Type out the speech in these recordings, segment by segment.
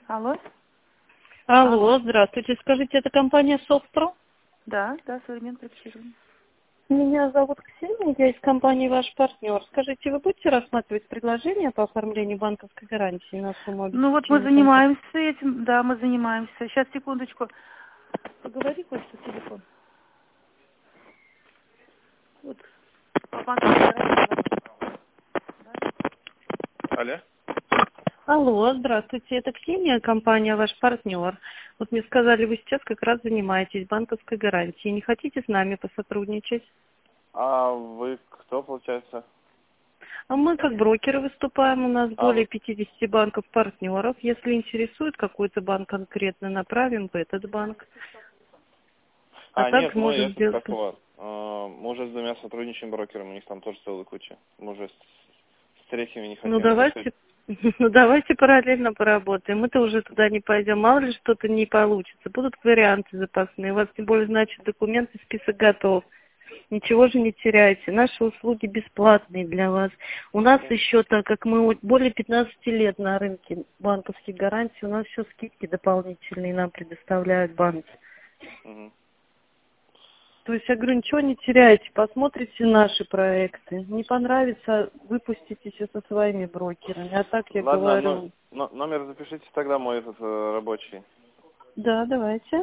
Алло? Алло, здравствуйте. Скажите, это компания Софтро? Да, современное проектирование. Меня зовут Ксения, я из компании «Ваш партнер». Скажите, вы будете рассматривать предложение по оформлению банковской гарантии на сумму Ну вот мы обеспечения контракта? занимаемся этим, да, мы занимаемся. Сейчас, секундочку. Поговори, кое-что, телефон. Вот. По банковской гарантии. Алло? Алло, здравствуйте, это Ксения, компания «Ваш партнер». Вот мне сказали, вы сейчас как раз занимаетесь банковской гарантией. Не хотите с нами посотрудничать? А вы кто, получается? А мы как брокеры выступаем, у нас А, более 50 банков-партнеров. Если интересует какой-то банк конкретно, направим в этот банк. А нет, также мы можем этот, сделать... как его, мы уже с двумя сотрудничаем брокерами, у них там тоже целая куча. Мы уже с третьими не Ну хотим работать. давайте, ну давайте параллельно поработаем. Мы-то уже туда не пойдем. Мало ли что-то не получится. Будут варианты запасные. У вас тем более, значит, документы, список готов. Ничего же не теряйте. Наши услуги бесплатные для вас. У нас еще, так как мы более 15 лет на рынке банковских гарантий, у нас еще скидки дополнительные нам предоставляют банки. Мгм. То есть, я говорю, ничего не теряйте, посмотрите наши проекты. Не понравится, выпуститесь со своими брокерами. А так я Ладно, говорю, номер запишите тогда мой этот рабочий. да, давайте.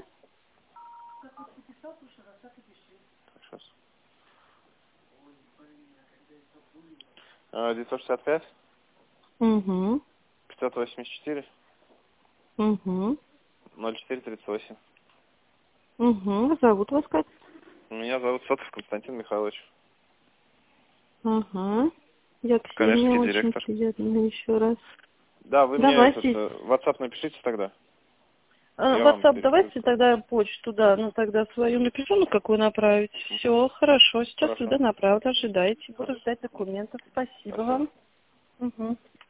Так, сейчас. 965 Угу, 584 угу, 0438. угу. Зовут вас как? Меня зовут Сотов Константин Михайлович. Угу. Я Ксения, Коммерческий очень директор. приятно еще раз. Да, вы мне этот Давайте. WhatsApp напишите тогда. Я вам WhatsApp давайте перепишу. тогда почту, да, ну тогда свою напишу, ну какую направить. Все, хорошо, сейчас Хорошо. туда направлю, ожидайте. Буду Хорошо. ждать документов. Спасибо Спасибо. вам. Угу.